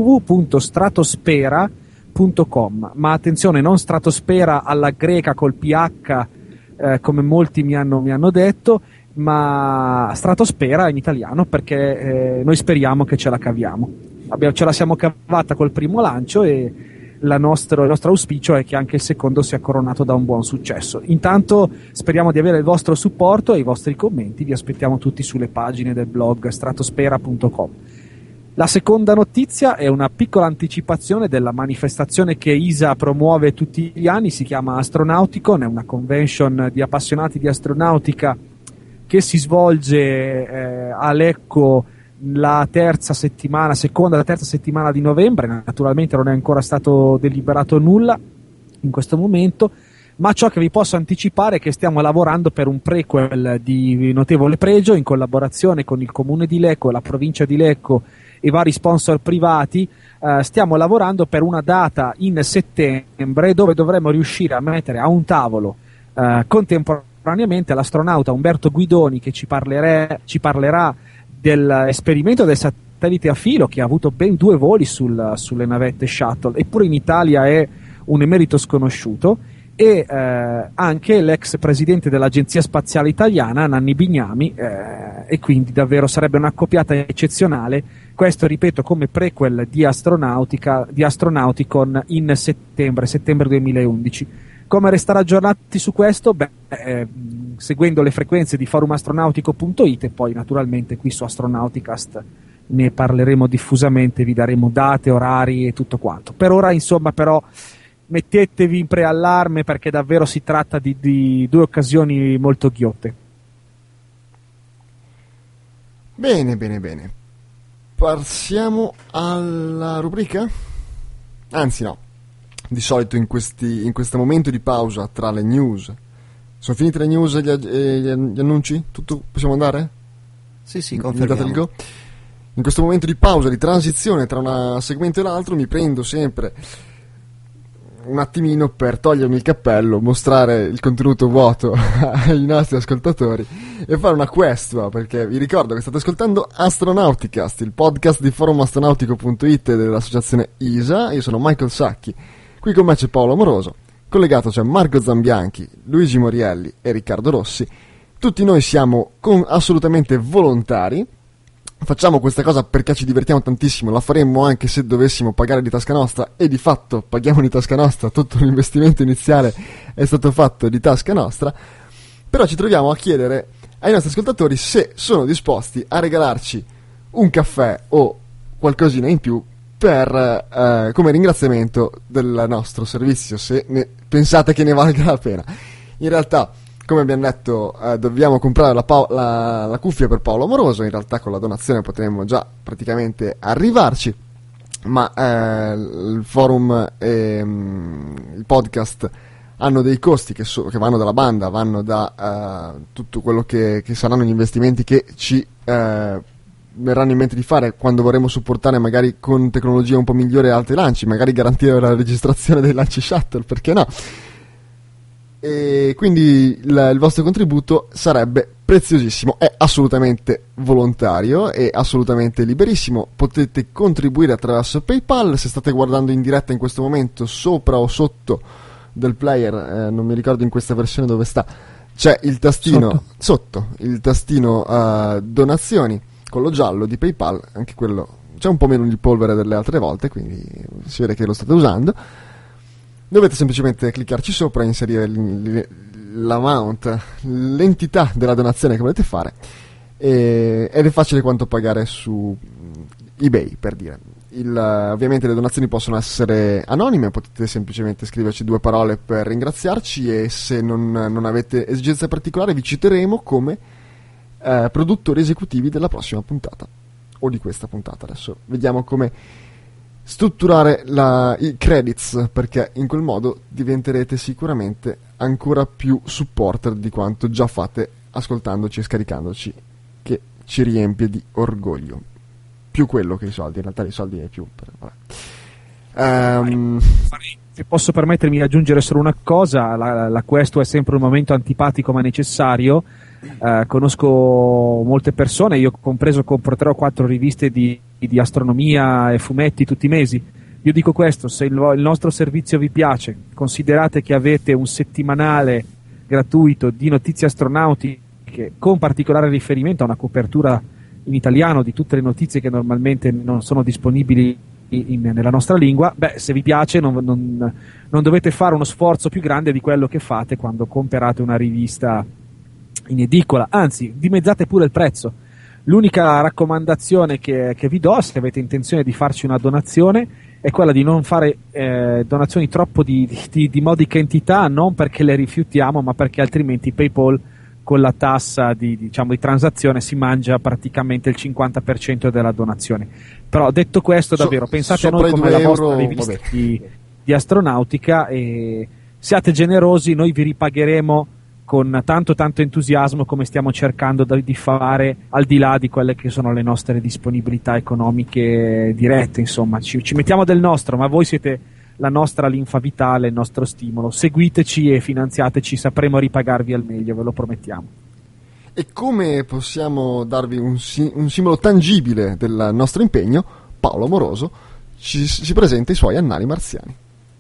www.stratospera.com. Ma attenzione, non stratosfera alla greca col PH come molti mi hanno detto, ma stratosfera in italiano, perché noi speriamo che ce la caviamo. Ce la siamo cavata col primo lancio e il nostro auspicio è che anche il secondo sia coronato da un buon successo. Intanto speriamo di avere il vostro supporto e i vostri commenti. Vi aspettiamo tutti sulle pagine del blog stratospera.com. La seconda notizia è una piccola anticipazione della manifestazione che ESA promuove tutti gli anni, si chiama Astronauticon, è una convention di appassionati di astronautica che si svolge a Lecco la seconda terza settimana di novembre. Naturalmente non è ancora stato deliberato nulla in questo momento, ma ciò che vi posso anticipare è che stiamo lavorando per un prequel di notevole pregio in collaborazione con il comune di Lecco, la provincia di Lecco e vari sponsor privati. Stiamo lavorando per una data in settembre dove dovremo riuscire a mettere a un tavolo contemporaneamente l'astronauta Umberto Guidoni, che ci parlerà dell'esperimento del satellite a filo, che ha avuto ben 2 voli sulle navette shuttle, eppure in Italia è un emerito sconosciuto, e anche l'ex presidente dell'Agenzia Spaziale Italiana Nanni Bignami, e quindi davvero sarebbe un'accoppiata eccezionale. Questo, ripeto, come prequel di Astronauticon in settembre 2011. Come restare aggiornati su questo? Seguendo le frequenze di forumastronautico.it, e poi naturalmente qui su Astronauticast ne parleremo diffusamente, vi daremo date, orari e tutto quanto. Per ora, insomma, però mettetevi in preallarme, perché davvero si tratta di 2 occasioni molto ghiotte. Bene. Passiamo alla rubrica? Anzi no, di solito in questo momento di pausa tra le news, sono finite le news e gli annunci? Tutto, possiamo andare? Sì, confermiamo. In questo momento di pausa, di transizione tra un segmento e l'altro, mi prendo sempre un attimino per togliermi il cappello, mostrare il contenuto vuoto ai nostri ascoltatori e fare una quest, perché vi ricordo che state ascoltando Astronauticast, il podcast di forumastronautico.it e dell'associazione ESA. Io sono Michael Sacchi, qui con me c'è Paolo Amoroso, collegato c'è Marco Zambianchi, Luigi Morielli e Riccardo Rossi. Tutti noi siamo assolutamente volontari. Facciamo questa cosa perché ci divertiamo tantissimo, la faremmo anche se dovessimo pagare di tasca nostra, e di fatto paghiamo di tasca nostra, tutto l'investimento iniziale è stato fatto di tasca nostra, però ci troviamo a chiedere ai nostri ascoltatori se sono disposti a regalarci un caffè o qualcosina in più per come ringraziamento del nostro servizio, se pensate che ne valga la pena. In realtà, come abbiamo detto, dobbiamo comprare la cuffia per Paolo Amoroso. In realtà con la donazione potremmo già praticamente arrivarci, ma il forum e il podcast hanno dei costi che vanno dalla banda, vanno da tutto quello che saranno gli investimenti che ci verranno in mente di fare quando vorremmo supportare magari con tecnologia un po' migliore altri lanci, magari garantire la registrazione dei lanci shuttle, perché no? E quindi il vostro contributo sarebbe preziosissimo, è assolutamente volontario e assolutamente liberissimo. Potete contribuire attraverso PayPal. Se state guardando in diretta in questo momento, sopra o sotto del player, non mi ricordo in questa versione dove sta, c'è il tastino sotto il tastino donazioni, quello giallo di PayPal. Anche quello c'è un po' meno di polvere delle altre volte, quindi si vede che lo state usando. Dovete semplicemente cliccarci sopra, inserire l'amount, l'entità della donazione che volete fare, ed è facile quanto pagare su eBay, per dire. Ovviamente le donazioni possono essere anonime, potete semplicemente scriverci 2 parole per ringraziarci, e se non avete esigenze particolari vi citeremo come produttori esecutivi della prossima puntata, o di questa puntata. Adesso vediamo come strutturare i credits, perché in quel modo diventerete sicuramente ancora più supporter di quanto già fate ascoltandoci e scaricandoci, che ci riempie di orgoglio, più quello che i soldi. In realtà i soldi è più Se posso permettermi di aggiungere solo una cosa, la Questo è sempre un momento antipatico ma necessario. Conosco molte persone, io compreso, compro 3 o 4 riviste di astronomia e fumetti tutti i mesi. Io dico questo: se il nostro servizio vi piace, considerate che avete un settimanale gratuito di notizie astronautiche con particolare riferimento a una copertura in italiano di tutte le notizie che normalmente non sono disponibili nella nostra lingua. Se vi piace non dovete fare uno sforzo più grande di quello che fate quando comprate una rivista in edicola, anzi dimezzate pure il prezzo. L'unica raccomandazione che vi do, se avete intenzione di farci una donazione, è quella di non fare donazioni troppo di modica entità, non perché le rifiutiamo, ma perché altrimenti PayPal con la tassa di transazione si mangia praticamente il 50% della donazione. Però detto questo, davvero, pensate a noi come la vostra rivista di astronautica e siate generosi, noi vi ripagheremo con tanto entusiasmo, come stiamo cercando di fare, al di là di quelle che sono le nostre disponibilità economiche dirette. Insomma, ci mettiamo del nostro, ma voi siete la nostra linfa vitale, il nostro stimolo. Seguiteci e finanziateci, sapremo ripagarvi al meglio, ve lo promettiamo. E come possiamo darvi un simbolo tangibile del nostro impegno, Paolo Amoroso si presenta i suoi Annali Marziani.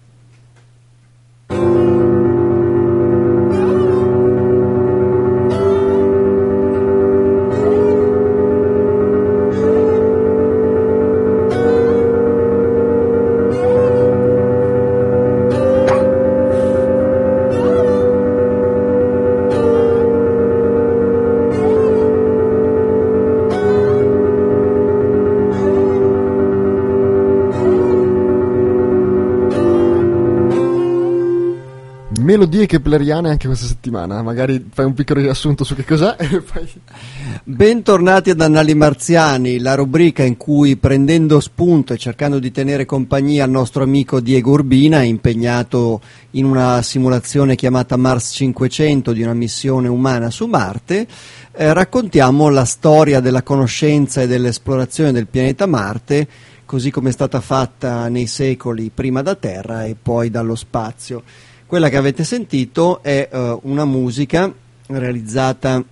Melodie kepleriane anche questa settimana, magari fai un piccolo riassunto su che cos'è e poi... Bentornati ad Annali Marziani, la rubrica in cui, prendendo spunto e cercando di tenere compagnia al nostro amico Diego Urbina, impegnato in una simulazione chiamata Mars 500 di una missione umana su Marte, raccontiamo la storia della conoscenza e dell'esplorazione del pianeta Marte, così come è stata fatta nei secoli prima da Terra e poi dallo spazio. Quella che avete sentito è una musica realizzata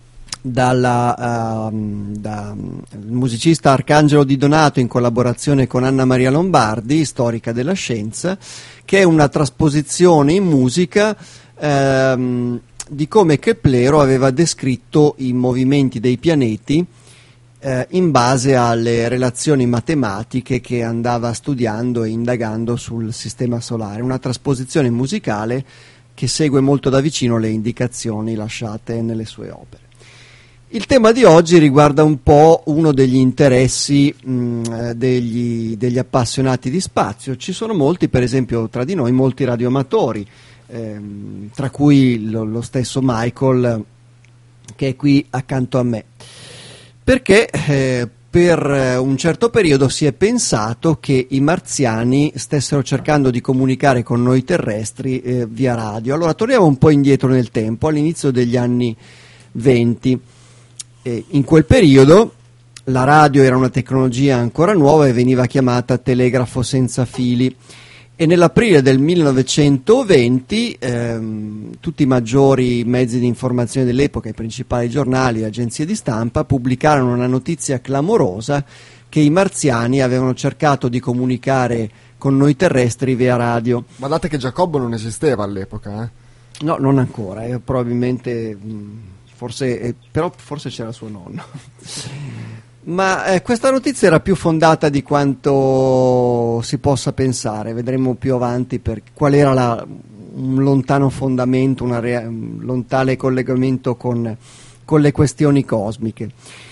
dal musicista Arcangelo Di Donato in collaborazione con Anna Maria Lombardi, storica della scienza, che è una trasposizione in musica di come Keplero aveva descritto i movimenti dei pianeti in base alle relazioni matematiche che andava studiando e indagando sul sistema solare. Una trasposizione musicale che segue molto da vicino le indicazioni lasciate nelle sue opere. Il tema di oggi riguarda un po' uno degli interessi degli appassionati di spazio. Ci sono molti, per esempio tra di noi, molti radioamatori, tra cui lo stesso Michael, che è qui accanto a me. Perché per un certo periodo si è pensato che i marziani stessero cercando di comunicare con noi terrestri via radio. Allora torniamo un po' indietro nel tempo, all'inizio degli anni 20. In quel periodo la radio era una tecnologia ancora nuova e veniva chiamata telegrafo senza fili. E nell'aprile del 1920 tutti i maggiori mezzi di informazione dell'epoca, i principali giornali e agenzie di stampa, pubblicarono una notizia clamorosa che i marziani avevano cercato di comunicare con noi terrestri via radio. Guardate che Giacobbo non esisteva all'epoca, eh? No, non ancora, probabilmente, però forse c'era suo nonno. Ma questa notizia era più fondata di quanto si possa pensare, vedremo più avanti qual era un lontano fondamento, un lontano collegamento con le questioni cosmiche.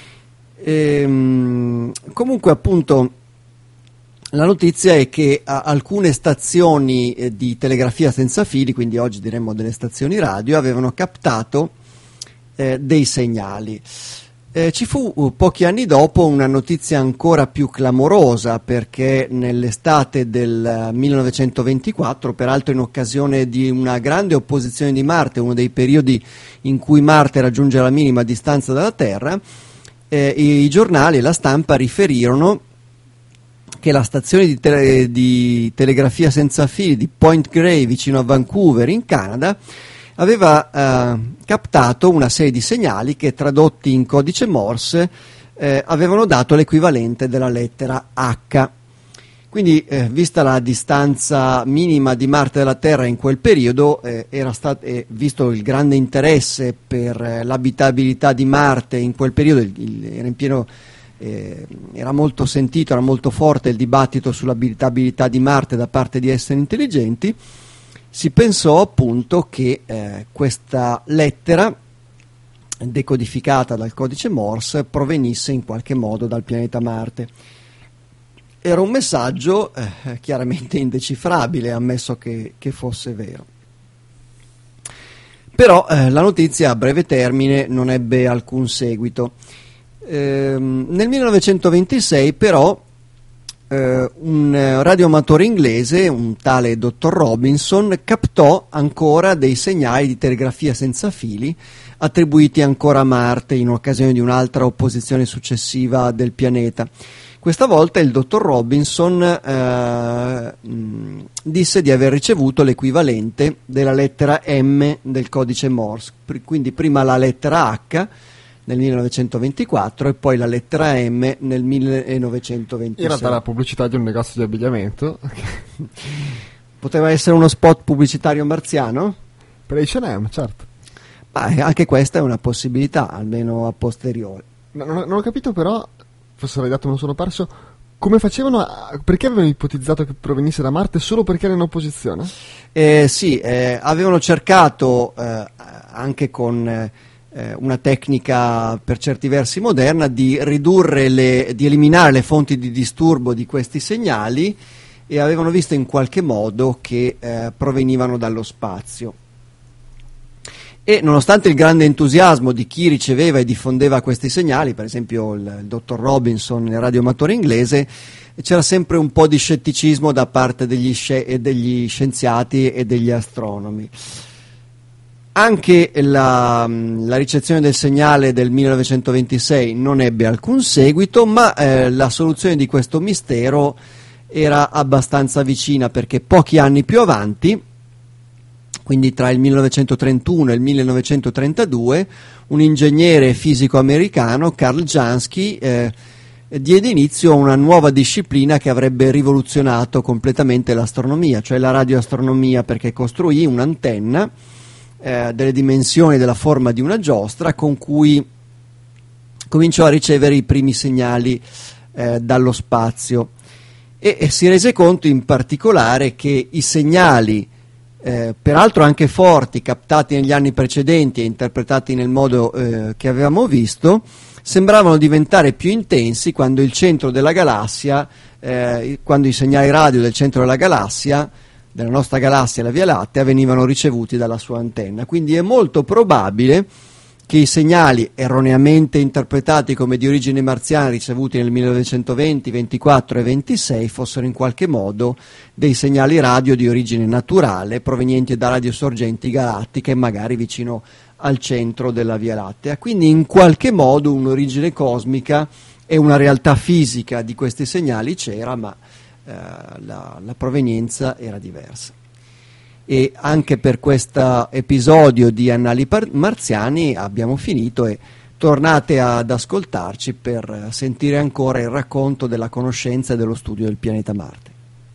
Comunque appunto la notizia è che alcune stazioni di telegrafia senza fili, quindi oggi diremmo delle stazioni radio, avevano captato dei segnali. Ci fu pochi anni dopo una notizia ancora più clamorosa, perché nell'estate del 1924, peraltro in occasione di una grande opposizione di Marte, uno dei periodi in cui Marte raggiunge la minima distanza dalla Terra, i giornali e la stampa riferirono che la stazione di telegrafia senza fili di Point Grey, vicino a Vancouver in Canada, aveva captato una serie di segnali che, tradotti in codice Morse, avevano dato l'equivalente della lettera H. Quindi, vista la distanza minima di Marte dalla Terra in quel periodo, visto il grande interesse per l'abitabilità di Marte in quel periodo, era molto sentito, era molto forte il dibattito sull'abitabilità di Marte da parte di esseri intelligenti, si pensò appunto che questa lettera decodificata dal codice Morse provenisse in qualche modo dal pianeta Marte. Era un messaggio chiaramente indecifrabile, ammesso che fosse vero. Però la notizia a breve termine non ebbe alcun seguito. Nel 1926 però un radioamatore inglese, un tale dottor Robinson, captò ancora dei segnali di telegrafia senza fili attribuiti ancora a Marte in occasione di un'altra opposizione successiva del pianeta. Questa volta il dottor Robinson disse di aver ricevuto l'equivalente della lettera M del codice Morse, quindi prima la lettera H nel 1924 e poi la lettera M nel 1926. In realtà la pubblicità di un negozio di abbigliamento. Poteva essere uno spot pubblicitario marziano? Per H&M, certo. Ma anche questa è una possibilità, almeno a posteriori. Non ho capito però, forse l'hai dato, me lo sono perso, come facevano, perché avevano ipotizzato che provenisse da Marte solo perché era in opposizione? Sì, avevano cercato anche con una tecnica per certi versi moderna di di eliminare le fonti di disturbo di questi segnali, e avevano visto in qualche modo che provenivano dallo spazio. E nonostante il grande entusiasmo di chi riceveva e diffondeva questi segnali, per esempio il dottor Robinson, il radioamatore inglese, c'era sempre un po' di scetticismo da parte degli scienziati e degli astronomi. Anche la ricezione del segnale del 1926 non ebbe alcun seguito, ma la soluzione di questo mistero era abbastanza vicina, perché pochi anni più avanti, quindi tra il 1931 e il 1932, un ingegnere fisico americano, Karl Jansky, diede inizio a una nuova disciplina che avrebbe rivoluzionato completamente l'astronomia, cioè la radioastronomia, perché costruì un'antenna delle dimensioni della forma di una giostra con cui cominciò a ricevere i primi segnali dallo spazio, e si rese conto in particolare che i segnali, peraltro anche forti, captati negli anni precedenti e interpretati nel modo che avevamo visto, sembravano diventare più intensi quando il centro della galassia, quando i segnali radio del centro della galassia, della nostra galassia, la Via Lattea, venivano ricevuti dalla sua antenna. Quindi è molto probabile che i segnali erroneamente interpretati come di origine marziana ricevuti nel 1920, 24 e 26 fossero in qualche modo dei segnali radio di origine naturale provenienti da radiosorgenti galattiche, magari vicino al centro della Via Lattea. Quindi in qualche modo un'origine cosmica e una realtà fisica di questi segnali c'era, ma la provenienza era diversa. E anche per questo episodio di Annali Marziani abbiamo finito, e tornate ad ascoltarci per sentire ancora il racconto della conoscenza e dello studio del pianeta Marte.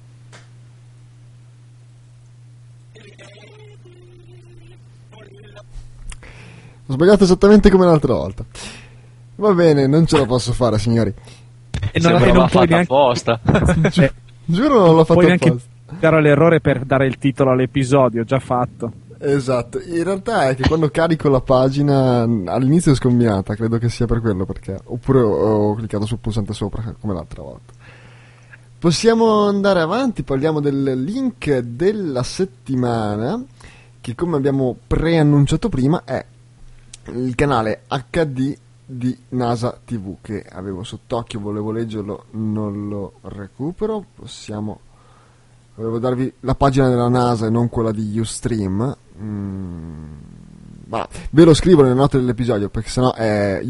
Ho sbagliato esattamente come l'altra volta. Va bene, non ce la posso fare, signori. E non puoi neanche apposta. Giuro non l'ho fatto puoi neanche apposta. dare l'errore per dare il titolo all'episodio, già fatto. Esatto, in realtà è che quando carico la pagina all'inizio è scombinata, credo che sia per quello, perché oppure ho cliccato sul pulsante sopra come l'altra volta. Possiamo andare avanti, parliamo del link della settimana, che come abbiamo preannunciato prima è il canale HD di NASA TV, che avevo sott'occhio, volevo leggerlo, non lo recupero. Volevo darvi la pagina della NASA e non quella di Ustream. Ve lo scrivo nelle note dell'episodio, perché sennò è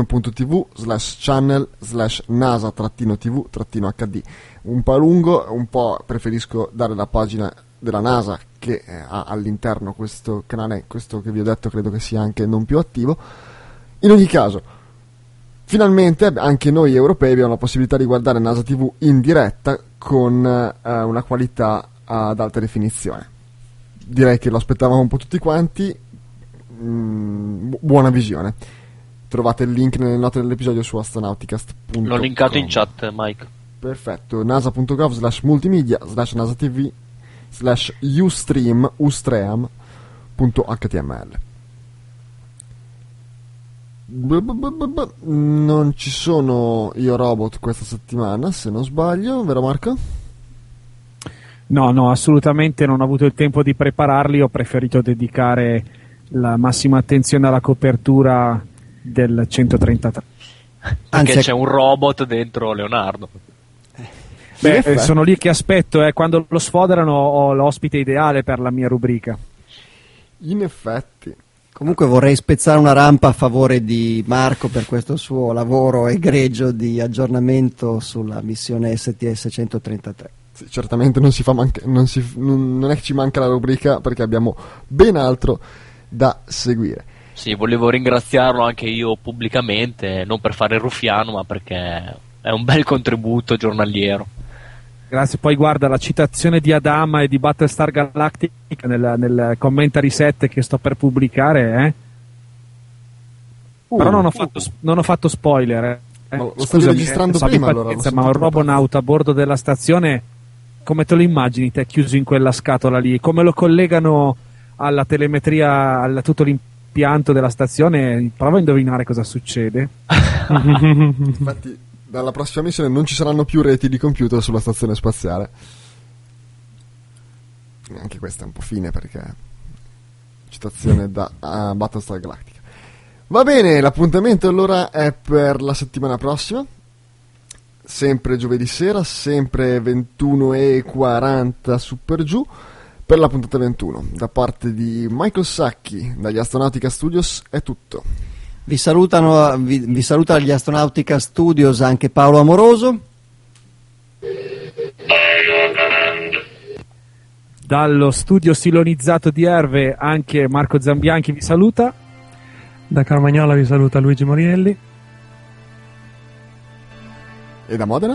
ustream.tv/channel/NASA-TV-HD. Un po' lungo, un po' preferisco dare la pagina della NASA, che ha all'interno questo canale, questo che vi ho detto credo che sia anche non più attivo. In ogni caso, finalmente anche noi europei abbiamo la possibilità di guardare NASA TV in diretta con una qualità ad alta definizione. Direi che lo aspettavamo un po' tutti quanti. Buona visione. Trovate il link nelle note dell'episodio su astronauticast.com. L'ho linkato in chat, Mike. Perfetto. nasa.gov/multimedia/nasatv/ustream.html. Non ci sono Io Robot questa settimana, se non sbaglio, vero Marco? No, assolutamente non ho avuto il tempo di prepararli, ho preferito dedicare la massima attenzione alla copertura del 133. Perché c'è un robot dentro Leonardo. Beh, sono lì che aspetto, quando lo sfoderano ho l'ospite ideale per la mia rubrica. In effetti. Comunque vorrei spezzare una rampa a favore di Marco per questo suo lavoro egregio di aggiornamento sulla missione STS-133. Sì, certamente non è che ci manca la rubrica, perché abbiamo ben altro da seguire. Sì, volevo ringraziarlo anche io pubblicamente, non per fare il ruffiano, ma perché è un bel contributo giornaliero. Grazie, poi guarda la citazione di Adama e di Battlestar Galactica nel commentary set che sto per pubblicare, però non ho fatto spoiler. Lo stavi registrando prima, allora, ma un robonauta a bordo della stazione, come te lo immagini te chiuso in quella scatola lì? Come lo collegano alla telemetria, a tutto l'impianto della stazione? Prova a indovinare cosa succede. Infatti dalla prossima missione non ci saranno più reti di computer sulla stazione spaziale. Anche questa è un po' fine, perché citazione da Battlestar Galactica. Va bene, l'appuntamento allora è per la settimana prossima, sempre giovedì sera, sempre 21:40 su per giù, per la puntata 21. Da parte di Michael Sacchi dagli Astronautica Studios è tutto. Vi saluta dagli Astronautica Studios anche Paolo Amoroso. Dallo studio silonizzato di Erve anche Marco Zambianchi vi saluta. Da Carmagnola vi saluta Luigi Morielli. E da Modena?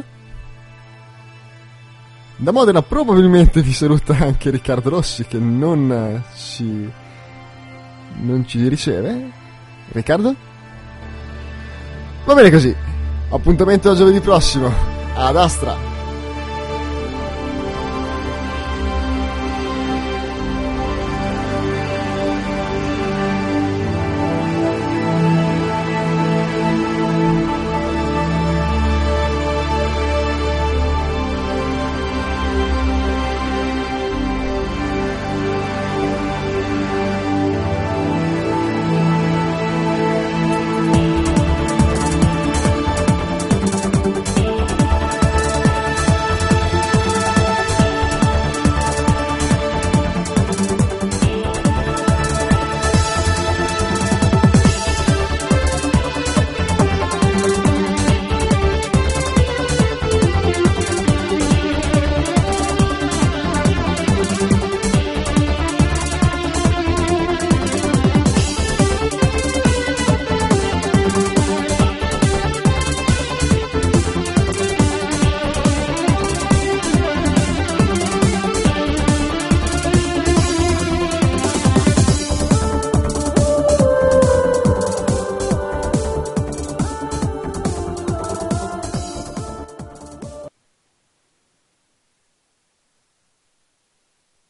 Da Modena probabilmente vi saluta anche Riccardo Rossi, che non ci riceve. Riccardo? Va bene così. Appuntamento a giovedì prossimo. Ad Astra.